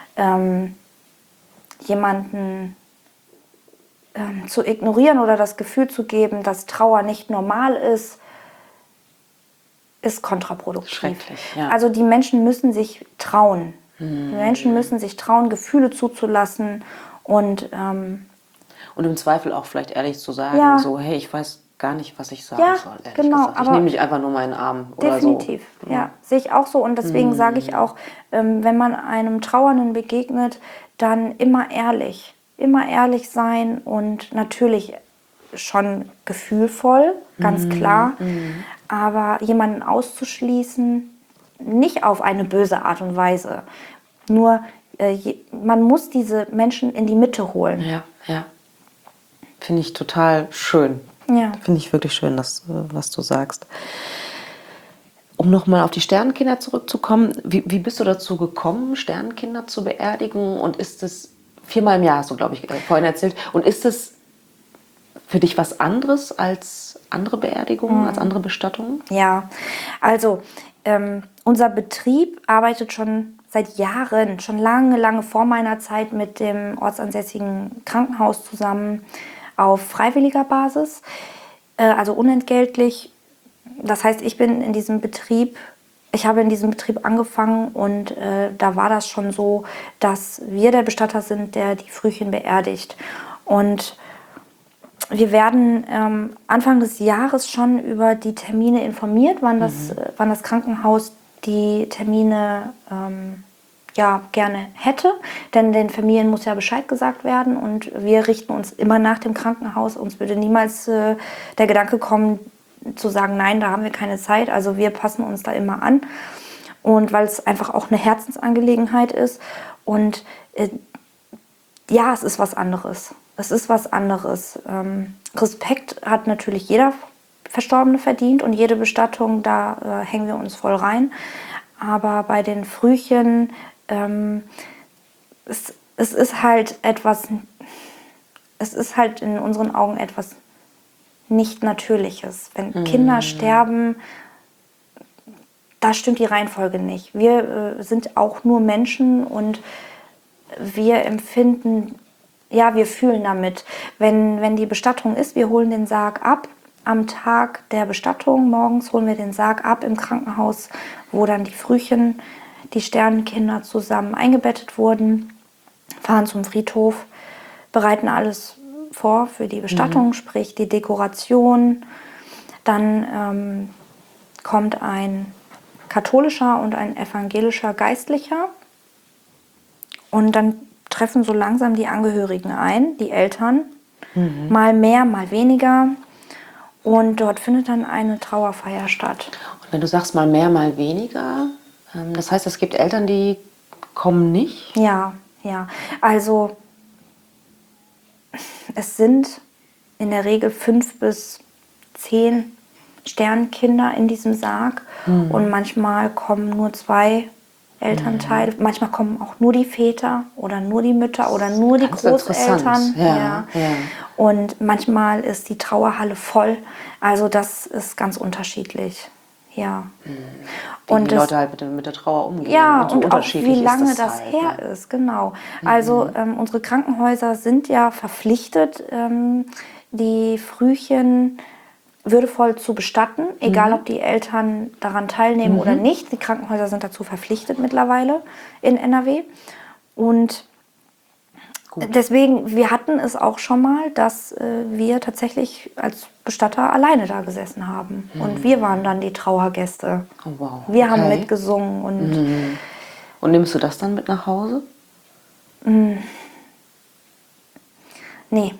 Speaker 2: zu ignorieren oder das Gefühl zu geben, dass Trauer nicht normal ist kontraproduktiv.
Speaker 1: Schrecklich, ja.
Speaker 2: Also die Menschen müssen sich trauen. Die Menschen müssen sich trauen, Gefühle zuzulassen und
Speaker 1: im Zweifel auch vielleicht ehrlich zu sagen, so, hey, ich weiß gar nicht, was ich sagen soll.
Speaker 2: Genau,
Speaker 1: gesagt. Ich nehme nicht einfach nur meinen Arm oder
Speaker 2: definitiv,
Speaker 1: so.
Speaker 2: Ja, sehe ich auch so. Und deswegen sage ich auch, wenn man einem Trauernden begegnet, dann immer ehrlich sein und natürlich schon gefühlvoll, ganz klar. Aber jemanden auszuschließen, nicht auf eine böse Art und Weise. Nur man muss diese Menschen in die Mitte holen.
Speaker 1: Ja. Finde ich total schön.
Speaker 2: Ja.
Speaker 1: Finde ich wirklich schön, was du sagst. Um nochmal auf die Sternenkinder zurückzukommen, wie bist du dazu gekommen, Sternenkinder zu beerdigen? Und ist es 4-mal im Jahr, hast du, glaube ich, vorhin erzählt. Und ist es für dich was anderes als andere Beerdigungen, als andere Bestattungen?
Speaker 2: Ja, also unser Betrieb arbeitet schon seit Jahren, schon lange vor meiner Zeit mit dem ortsansässigen Krankenhaus zusammen auf freiwilliger Basis, also unentgeltlich. Das heißt, ich habe in diesem Betrieb angefangen und da war das schon so, dass wir der Bestatter sind, der die Frühchen beerdigt. Und wir werden Anfang des Jahres schon über die Termine informiert, wann das Krankenhaus die Termine gerne hätte. Denn den Familien muss ja Bescheid gesagt werden und wir richten uns immer nach dem Krankenhaus. Uns würde niemals der Gedanke kommen, zu sagen, nein, da haben wir keine Zeit. Also wir passen uns da immer an. Und weil es einfach auch eine Herzensangelegenheit ist. Und es ist was anderes. Respekt hat natürlich jeder Verstorbene verdient und jede Bestattung, da hängen wir uns voll rein. Aber bei den Frühchen, es ist halt in unseren Augen etwas nicht Natürliches. Wenn Kinder sterben, da stimmt die Reihenfolge nicht. Wir sind auch nur Menschen und wir empfinden, wir fühlen damit. Wenn die Bestattung ist, wir holen den Sarg ab. Am Tag der Bestattung morgens holen wir den Sarg ab im Krankenhaus, wo dann die Frühchen, die Sternenkinder zusammen eingebettet wurden, fahren zum Friedhof, bereiten alles vor für die Bestattung, sprich die Dekoration. Dann kommt ein katholischer und ein evangelischer Geistlicher und dann treffen so langsam die Angehörigen ein, die Eltern, mal mehr, mal weniger. Und dort findet dann eine Trauerfeier statt.
Speaker 1: Und wenn du sagst mal mehr, mal weniger, das heißt, es gibt Eltern, die kommen nicht?
Speaker 2: Ja. Also es sind in der Regel 5 bis 10 Sternenkinder in diesem Sarg und manchmal kommen nur 2 Elternteil. Manchmal kommen auch nur die Väter oder nur die Mütter oder nur die
Speaker 1: Ganz
Speaker 2: Großeltern.
Speaker 1: Ja.
Speaker 2: Und manchmal ist die Trauerhalle voll. Also das ist ganz unterschiedlich. Ja.
Speaker 1: Wie die Leute halt mit der Trauer umgehen.
Speaker 2: Ja,
Speaker 1: und so
Speaker 2: und auch
Speaker 1: unterschiedlich
Speaker 2: wie lange
Speaker 1: ist
Speaker 2: das
Speaker 1: halt,
Speaker 2: her ist, genau. Also unsere Krankenhäuser sind ja verpflichtet, die Frühchen würdevoll zu bestatten, egal ob die Eltern daran teilnehmen oder nicht. Die Krankenhäuser sind dazu verpflichtet mittlerweile in NRW. Und deswegen, wir hatten es auch schon mal, dass wir tatsächlich als Bestatter alleine da gesessen haben. Und wir waren dann die Trauergäste.
Speaker 1: Oh, wow.
Speaker 2: Wir haben mitgesungen.
Speaker 1: Und nimmst du das dann mit nach Hause?
Speaker 2: Nee.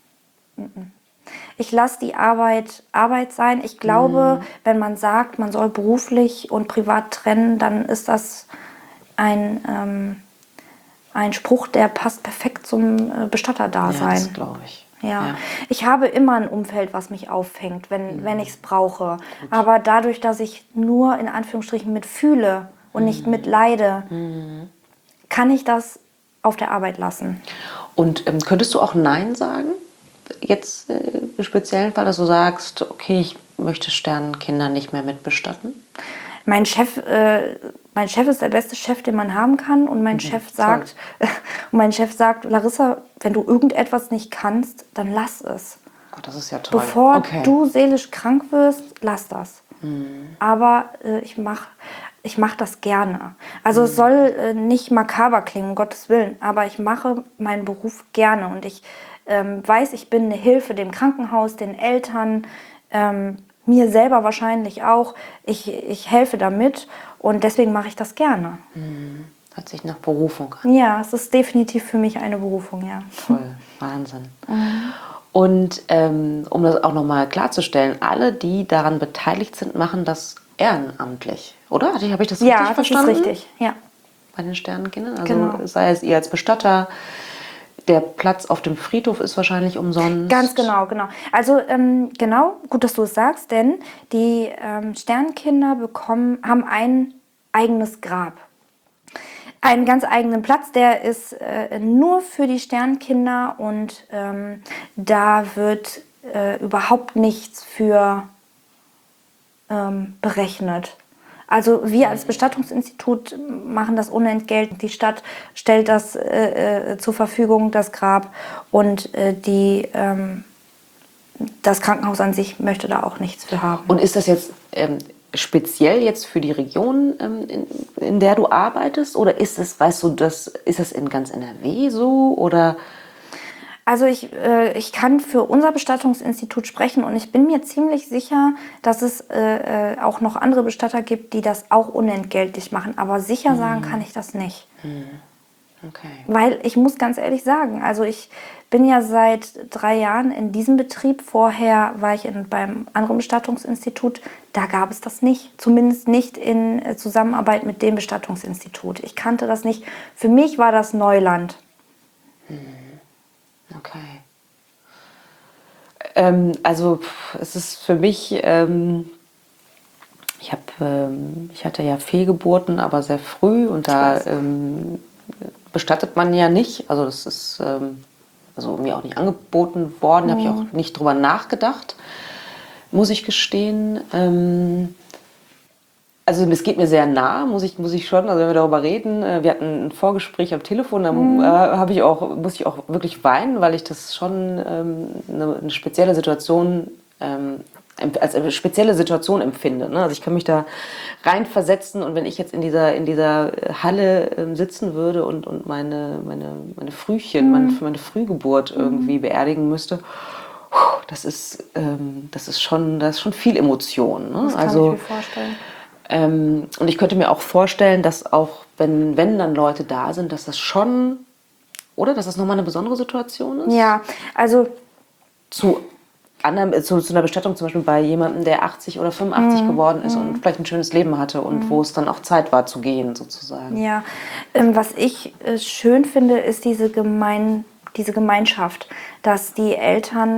Speaker 2: Ich lasse die Arbeit Arbeit sein. Ich glaube, wenn man sagt, man soll beruflich und privat trennen, dann ist das ein Spruch, der passt perfekt zum Bestatterdasein.
Speaker 1: Ja, das glaube ich.
Speaker 2: Ja. Ich habe immer ein Umfeld, was mich auffängt, wenn ich es brauche. Aber dadurch, dass ich nur in Anführungsstrichen mitfühle und nicht mitleide, kann ich das auf der Arbeit lassen.
Speaker 1: Und könntest du auch Nein sagen? Jetzt im speziellen Fall, dass du sagst, okay, ich möchte Sternenkinder nicht mehr mitbestatten?
Speaker 2: Mein Chef ist der beste Chef, den man haben kann. Und mein Chef sagt, Larissa, wenn du irgendetwas nicht kannst, dann lass es.
Speaker 1: Oh, das ist ja toll.
Speaker 2: Bevor du seelisch krank wirst, lass das. Aber ich mach das gerne. Also es soll nicht makaber klingen, um Gottes Willen, aber ich mache meinen Beruf gerne. Und ich weiß, ich bin eine Hilfe dem Krankenhaus, den Eltern, mir selber wahrscheinlich auch. Ich helfe damit und deswegen mache ich das gerne.
Speaker 1: Hört sich nach Berufung an.
Speaker 2: Ja, es ist definitiv für mich eine Berufung, ja.
Speaker 1: Toll, Wahnsinn. Und um das auch nochmal klarzustellen, alle, die daran beteiligt sind, machen das ehrenamtlich, oder? Habe ich das richtig verstanden?
Speaker 2: Ja, das ist richtig, ja.
Speaker 1: Bei den Sternenkindern? Also sei es ihr als Bestatter, der Platz auf dem Friedhof ist wahrscheinlich umsonst.
Speaker 2: Ganz genau. Also gut, dass du es sagst, denn die Sternkinder haben ein eigenes Grab. Einen ganz eigenen Platz, der ist nur für die Sternkinder und da wird überhaupt nichts für berechnet. Also wir als Bestattungsinstitut machen das unentgeltlich. Die Stadt stellt das zur Verfügung, das Grab. Und das Krankenhaus an sich möchte da auch nichts für haben.
Speaker 1: Und ist das jetzt speziell jetzt für die Region, in der du arbeitest? Oder ist es, weißt du, ist das in ganz NRW so? Oder?
Speaker 2: Also ich kann für unser Bestattungsinstitut sprechen und ich bin mir ziemlich sicher, dass es auch noch andere Bestatter gibt, die das auch unentgeltlich machen. Aber sicher sagen kann ich das nicht.
Speaker 1: Okay.
Speaker 2: Weil ich muss ganz ehrlich sagen, also ich bin ja seit 3 Jahren in diesem Betrieb. Vorher war ich beim anderen Bestattungsinstitut. Da gab es das nicht. Zumindest nicht in Zusammenarbeit mit dem Bestattungsinstitut. Ich kannte das nicht. Für mich war das Neuland.
Speaker 1: Okay. Also es ist für mich, ich hatte ja Fehlgeburten, aber sehr früh und da bestattet man ja nicht. Also das ist also mir auch nicht angeboten worden, habe ich auch nicht drüber nachgedacht, muss ich gestehen. Also es geht mir sehr nah, muss ich schon, also wenn wir darüber reden, wir hatten ein Vorgespräch am Telefon, da musste ich auch wirklich weinen, weil ich das schon eine spezielle Situation als eine spezielle Situation empfinde. Ne? Also ich kann mich da reinversetzen und wenn ich jetzt in dieser Halle sitzen würde und meine Frühchen, meine Frühgeburt irgendwie beerdigen müsste, das ist schon viel Emotion. Ne?
Speaker 2: Das kann ich mir vorstellen.
Speaker 1: Und ich könnte mir auch vorstellen, dass auch, wenn dann Leute da sind, dass das schon, oder? Dass das nochmal eine besondere Situation ist?
Speaker 2: Ja, also
Speaker 1: zu einer Bestattung zum Beispiel bei jemandem, der 80 oder 85 geworden ist und vielleicht ein schönes Leben hatte und wo es dann auch Zeit war zu gehen, sozusagen.
Speaker 2: Ja, was ich schön finde, ist diese Gemeinschaft, dass die Eltern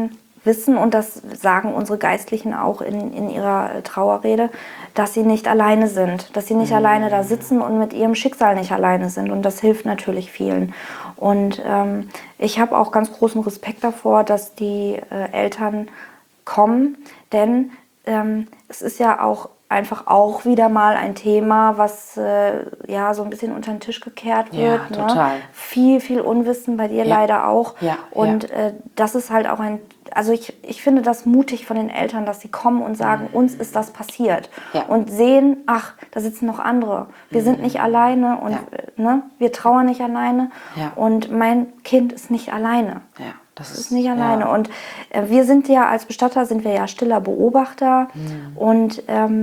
Speaker 2: wissen, und das sagen unsere Geistlichen auch in ihrer Trauerrede, dass sie nicht alleine sind, dass sie nicht alleine da sitzen und mit ihrem Schicksal nicht alleine sind. Und das hilft natürlich vielen. Und ich habe auch ganz großen Respekt davor, dass die Eltern kommen, denn es ist ja auch einfach auch wieder mal ein Thema, was ja so ein bisschen unter den Tisch gekehrt wird.
Speaker 1: Ja, total.
Speaker 2: Ne? Viel Unwissen, bei dir leider auch.
Speaker 1: Ja,
Speaker 2: und das ist halt auch also ich finde das mutig von den Eltern, dass sie kommen und sagen, uns ist das passiert.
Speaker 1: Ja.
Speaker 2: Und sehen, ach, da sitzen noch andere. Wir sind nicht alleine und ne, wir trauern nicht alleine.
Speaker 1: Ja.
Speaker 2: Und mein Kind ist nicht alleine.
Speaker 1: Ja, das
Speaker 2: ist nicht alleine. Und wir sind ja als Bestatter, sind wir ja stiller Beobachter. Und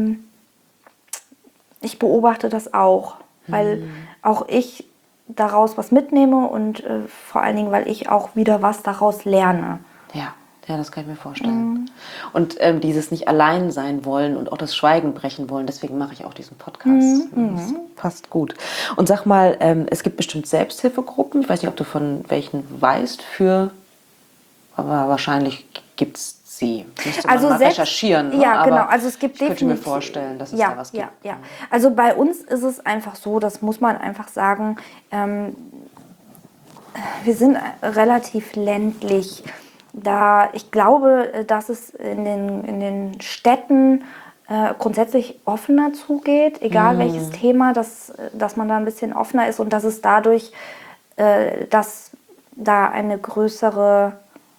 Speaker 2: ich beobachte das auch, weil auch ich daraus was mitnehme und vor allen Dingen, weil ich auch wieder was daraus lerne.
Speaker 1: Ja, das kann ich mir vorstellen. Und dieses nicht allein sein wollen und auch das Schweigen brechen wollen, deswegen mache ich auch diesen Podcast. Das passt gut. Und sag mal, es gibt bestimmt Selbsthilfegruppen, ich weiß nicht, ob du von welchen weißt, aber wahrscheinlich gibt es sie. Müsste man mal recherchieren. Ne?
Speaker 2: Ja,
Speaker 1: aber
Speaker 2: genau. Also es gibt
Speaker 1: ich könnte mir vorstellen, dass es da was gibt.
Speaker 2: Ja. Also bei uns ist es einfach so, das muss man einfach sagen, wir sind relativ ländlich. Ich glaube, dass es in den Städten grundsätzlich offener zugeht, egal welches Thema, dass man da ein bisschen offener ist und dass es dadurch, dass da ein größeres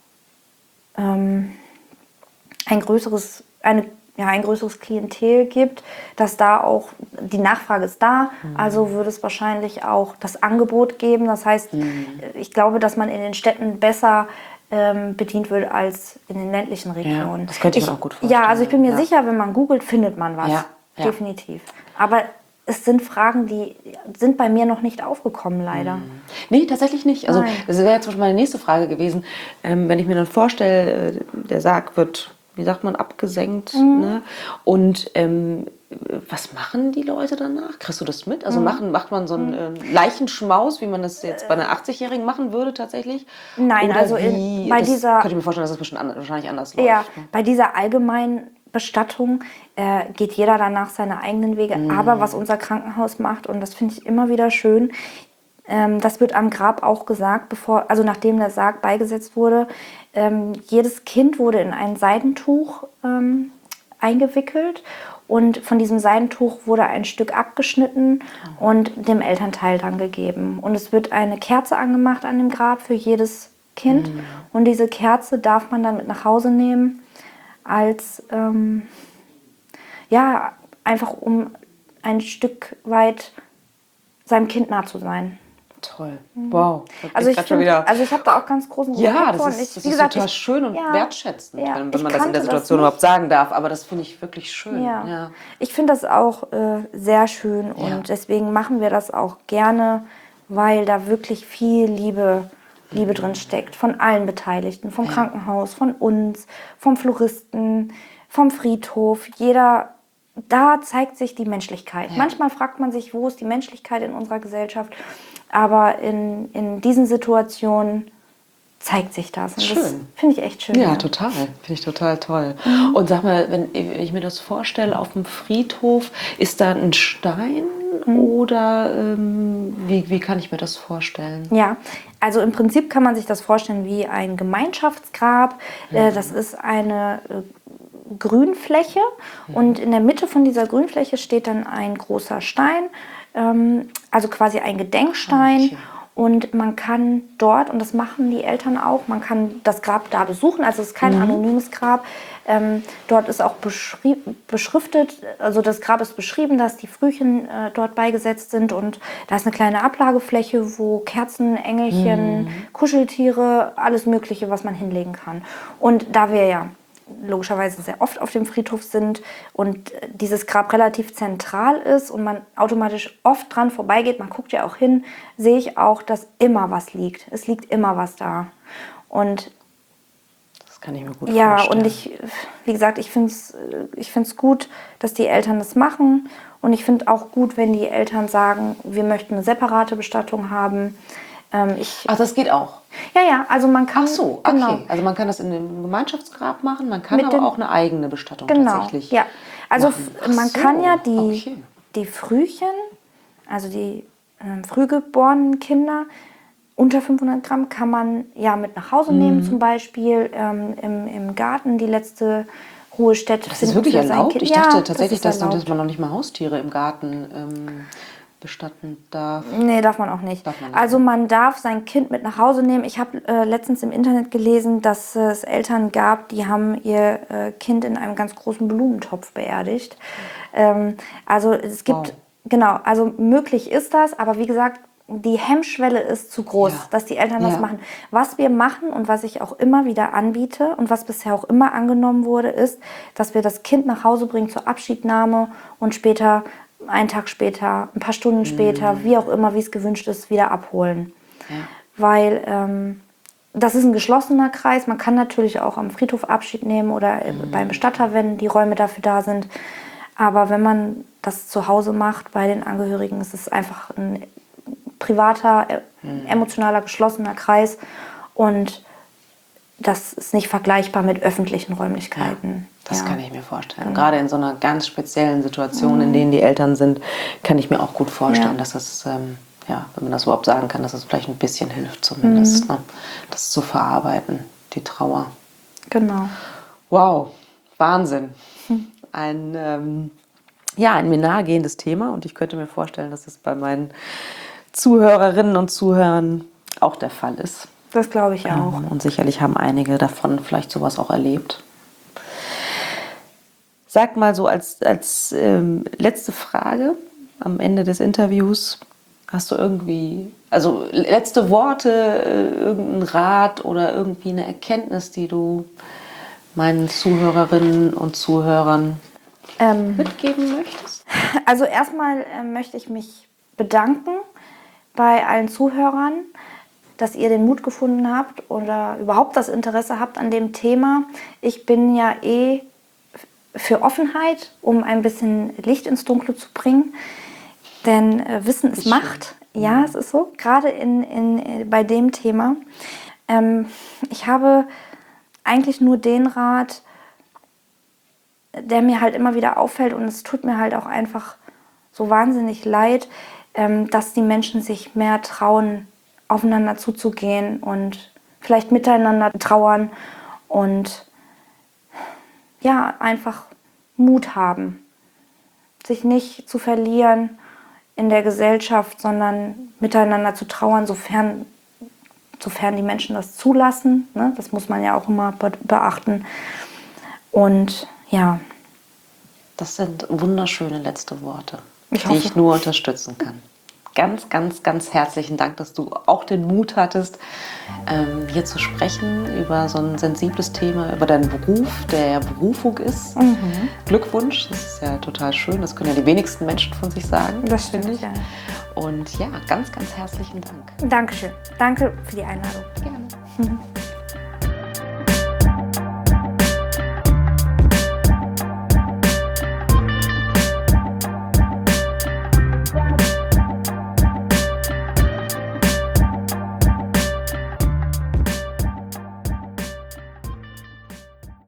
Speaker 2: Klientel gibt, dass da auch die Nachfrage ist da, also würde es wahrscheinlich auch das Angebot geben. Das heißt, ich glaube, dass man in den Städten besser bedient wird als in den ländlichen Regionen.
Speaker 1: Ja, das könnte ich mir auch gut vorstellen.
Speaker 2: Ja, also ich bin mir sicher, wenn man googelt, findet man was.
Speaker 1: Ja.
Speaker 2: Definitiv. Aber es sind Fragen, die sind bei mir noch nicht aufgekommen, leider.
Speaker 1: Nee, tatsächlich nicht. Also
Speaker 2: Nein.
Speaker 1: das wäre jetzt zum Beispiel meine nächste Frage gewesen. Wenn ich mir dann vorstelle, der Sarg wird, wie sagt man, abgesenkt. Ne? Und was machen die Leute danach? Kriegst du das mit? Also macht man so einen Leichenschmaus, wie man das jetzt bei einer 80-Jährigen machen würde tatsächlich?
Speaker 2: Nein,
Speaker 1: oder
Speaker 2: also
Speaker 1: bei
Speaker 2: dieser...
Speaker 1: Könnte ich mir vorstellen, dass das bestimmt wahrscheinlich anders läuft.
Speaker 2: Ja, bei dieser allgemeinen Bestattung geht jeder danach seine eigenen Wege. Aber was unser Krankenhaus macht, und das finde ich immer wieder schön, das wird am Grab auch gesagt, nachdem der Sarg beigesetzt wurde, jedes Kind wurde in ein Seidentuch eingewickelt und von diesem Seidentuch wurde ein Stück abgeschnitten und dem Elternteil dann gegeben. Und es wird eine Kerze angemacht an dem Grab für jedes Kind und diese Kerze darf man dann mit nach Hause nehmen als einfach um ein Stück weit seinem Kind nah zu sein.
Speaker 1: Toll. Wow.
Speaker 2: Also ich habe da auch ganz großen Respekt
Speaker 1: ja,
Speaker 2: vor.
Speaker 1: das ist total schön und wertschätzend, wenn man das in der Situation
Speaker 2: das
Speaker 1: überhaupt sagen darf. Aber das finde ich wirklich schön.
Speaker 2: Ja. Ich finde das auch sehr schön und deswegen machen wir das auch gerne, weil da wirklich viel Liebe drin steckt. Von allen Beteiligten, vom Krankenhaus, von uns, vom Floristen, vom Friedhof. Da zeigt sich die Menschlichkeit. Manchmal fragt man sich, wo ist die Menschlichkeit in unserer Gesellschaft? Aber in diesen Situationen zeigt sich das. Und das finde ich echt schön.
Speaker 1: Ja, total. Finde ich total toll. Und sag mal, wenn ich mir das vorstelle, auf dem Friedhof, ist da ein Stein oder wie kann ich mir das vorstellen?
Speaker 2: Ja, also im Prinzip kann man sich das vorstellen wie ein Gemeinschaftsgrab. Das ist eine Grünfläche und in der Mitte von dieser Grünfläche steht dann ein großer Stein, also quasi ein Gedenkstein. Okay. Und man kann dort, und das machen die Eltern auch, man kann das Grab da besuchen, also es ist kein anonymes Grab. Dort ist auch beschriftet, also das Grab ist beschrieben, dass die Frühchen dort beigesetzt sind und da ist eine kleine Ablagefläche, wo Kerzen, Engelchen, Kuscheltiere, alles Mögliche, was man hinlegen kann. Und da wir ja logischerweise sehr oft auf dem Friedhof sind und dieses Grab relativ zentral ist und man automatisch oft dran vorbeigeht, man guckt ja auch hin, sehe ich auch, dass immer was liegt. Es liegt immer was da. Und
Speaker 1: das kann ich mir gut vorstellen.
Speaker 2: Ja, und wie gesagt, ich finde es gut, dass die Eltern das machen und ich finde auch gut, wenn die Eltern sagen, wir möchten eine separate Bestattung haben.
Speaker 1: Ach, das geht auch?
Speaker 2: Ja, also man kann...
Speaker 1: Ach so, okay. Genau. Also man kann das in einem Gemeinschaftsgrab machen, man kann aber auch eine eigene Bestattung tatsächlich
Speaker 2: ja. Also
Speaker 1: machen.
Speaker 2: Man kann ja die Frühchen, also die frühgeborenen Kinder, unter 500 Gramm kann man ja mit nach Hause nehmen, zum Beispiel im Garten, die letzte Ruhestätte.
Speaker 1: Das ist wirklich erlaubt? Ich dachte tatsächlich, dass man noch nicht mal Haustiere im Garten bestatten darf.
Speaker 2: Nee, darf man auch nicht. Also man darf sein Kind mit nach Hause nehmen. Ich habe letztens im Internet gelesen, dass es Eltern gab, die haben ihr Kind in einem ganz großen Blumentopf beerdigt. Also es gibt, genau, also möglich ist das, aber wie gesagt, die Hemmschwelle ist zu groß, dass die Eltern das machen. Was wir machen und was ich auch immer wieder anbiete und was bisher auch immer angenommen wurde, ist, dass wir das Kind nach Hause bringen zur Abschiednahme und später, einen Tag später, ein paar Stunden später, wie auch immer, wie es gewünscht ist, wieder abholen. Ja. Weil das ist ein geschlossener Kreis. Man kann natürlich auch am Friedhof Abschied nehmen oder beim Bestatter, wenn die Räume dafür da sind. Aber wenn man das zu Hause macht bei den Angehörigen, ist es einfach ein privater, emotionaler, geschlossener Kreis. Und das ist nicht vergleichbar mit öffentlichen Räumlichkeiten.
Speaker 1: Das kann ich mir vorstellen. Genau. Gerade in so einer ganz speziellen Situation, in denen die Eltern sind, kann ich mir auch gut vorstellen, dass das, wenn man das überhaupt sagen kann, dass es vielleicht ein bisschen hilft zumindest, ne? Das zu verarbeiten, die Trauer.
Speaker 2: Genau.
Speaker 1: Wow, Wahnsinn. Ein mir nahegehendes Thema und ich könnte mir vorstellen, dass es bei meinen Zuhörerinnen und Zuhörern auch der Fall ist.
Speaker 2: Das glaube ich auch.
Speaker 1: Und sicherlich haben einige davon vielleicht sowas auch erlebt. Sag mal so als letzte Frage am Ende des Interviews, hast du irgendwie, also letzte Worte, irgendeinen Rat oder irgendwie eine Erkenntnis, die du meinen Zuhörerinnen und Zuhörern mitgeben möchtest?
Speaker 2: Also erstmal möchte ich mich bedanken bei allen Zuhörern, dass ihr den Mut gefunden habt oder überhaupt das Interesse habt an dem Thema. Ich bin ja für Offenheit, um ein bisschen Licht ins Dunkle zu bringen. Denn Wissen ist Macht. Ja, es ist so. Gerade bei dem Thema. Ich habe eigentlich nur den Rat, der mir halt immer wieder auffällt und es tut mir halt auch einfach so wahnsinnig leid, dass die Menschen sich mehr trauen, aufeinander zuzugehen und vielleicht miteinander trauern und einfach Mut haben, sich nicht zu verlieren in der Gesellschaft, sondern miteinander zu trauern, sofern die Menschen das zulassen. Ne? Das muss man ja auch immer beachten. Und ja.
Speaker 1: Das sind wunderschöne letzte Worte, die ich nur unterstützen kann. Ganz, ganz, ganz herzlichen Dank, dass du auch den Mut hattest, hier zu sprechen über so ein sensibles Thema, über deinen Beruf, der ja Berufung ist. Glückwunsch, das ist ja total schön. Das können ja die wenigsten Menschen von sich sagen.
Speaker 2: Das finde ich. Ja.
Speaker 1: Und ja, ganz, ganz herzlichen Dank.
Speaker 2: Dankeschön. Danke für die Einladung.
Speaker 1: Gerne.